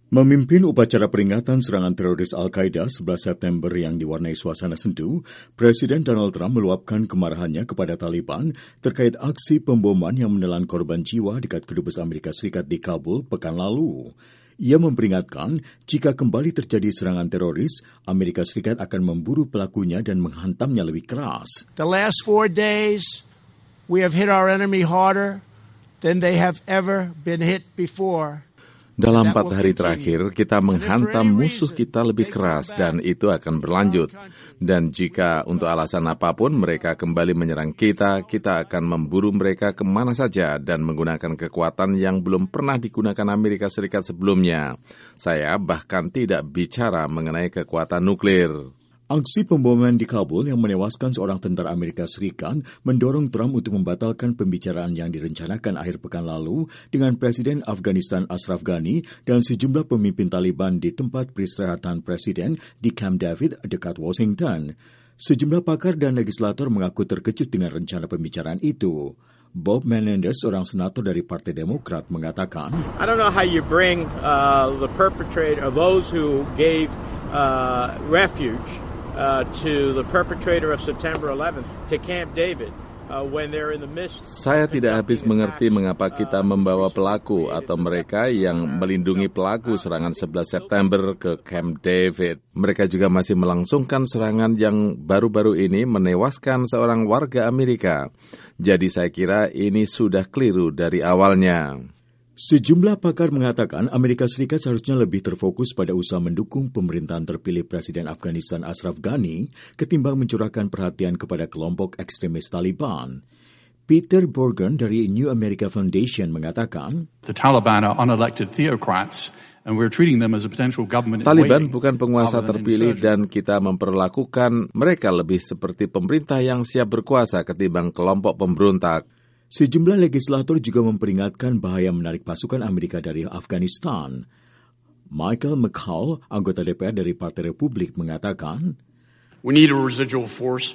Memimpin upacara peringatan serangan teroris Al-Qaeda 11 September yang diwarnai suasana sendu, Presiden Donald Trump meluapkan kemarahannya kepada Taliban terkait aksi pemboman yang menelan korban jiwa dekat kedubes Amerika Serikat di Kabul pekan lalu. Ia memperingatkan jika kembali terjadi serangan teroris, Amerika Serikat akan memburu pelakunya dan menghantamnya lebih keras. The last 4 days, we have hit our enemy harder than they have ever been hit before. Dalam 4 hari terakhir, kita menghantam musuh kita lebih keras dan itu akan berlanjut. Dan jika untuk alasan apapun mereka kembali menyerang kita, kita akan memburu mereka kemana saja dan menggunakan kekuatan yang belum pernah digunakan Amerika Serikat sebelumnya. Saya bahkan tidak bicara mengenai kekuatan nuklir. Aksi pemboman di Kabul yang menewaskan seorang tentara Amerika Serikat mendorong Trump untuk membatalkan pembicaraan yang direncanakan akhir pekan lalu dengan Presiden Afghanistan Ashraf Ghani dan sejumlah pemimpin Taliban di tempat peristirahatan Presiden di Camp David dekat Washington. Sejumlah pakar dan legislator mengaku terkejut dengan rencana pembicaraan itu. Bob Menendez, seorang senator dari Partai Demokrat, mengatakan, I don't know how you bring the perpetrator, or those who gave refuge to the perpetrator of September 11th to Camp David when they're in the midst. Saya tidak habis mengerti mengapa kita membawa pelaku atau mereka yang melindungi pelaku serangan 11 September ke Camp David. Mereka juga masih melangsungkan serangan yang baru-baru ini menewaskan seorang warga Amerika. Jadi saya kira ini sudah keliru dari awalnya. Sejumlah pakar mengatakan Amerika Serikat seharusnya lebih terfokus pada usaha mendukung pemerintahan terpilih Presiden Afghanistan Ashraf Ghani ketimbang mencurahkan perhatian kepada kelompok ekstremis Taliban. Peter Borgen dari New America Foundation mengatakan, The Taliban are unelected theocrats and we're treating them as a potential government. Taliban bukan penguasa terpilih dan kita memperlakukan mereka lebih seperti pemerintah yang siap berkuasa ketimbang kelompok pemberontak. Sejumlah legislator juga memperingatkan bahaya menarik pasukan Amerika dari Afghanistan. Michael McCaul, anggota DPR dari Partai Republik, mengatakan, We need a residual force,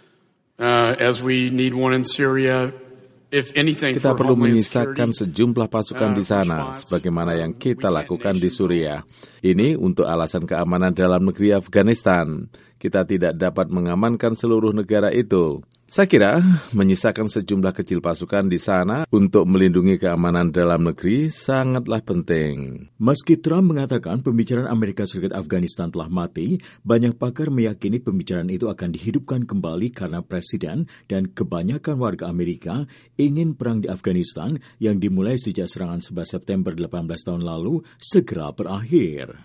as we need one in Syria. If anything, kita perlu menyisakan sejumlah pasukan di sana, sebagaimana yang kita lakukan di Suriah. Ini untuk alasan keamanan dalam negeri Afghanistan. Kita tidak dapat mengamankan seluruh negara itu. Saya kira menyisakan sejumlah kecil pasukan di sana untuk melindungi keamanan dalam negeri sangatlah penting. Meski Trump mengatakan pembicaraan Amerika Serikat Afghanistan telah mati, banyak pakar meyakini pembicaraan itu akan dihidupkan kembali karena Presiden dan kebanyakan warga Amerika ingin perang di Afghanistan yang dimulai sejak serangan 11 September 18 tahun lalu segera berakhir.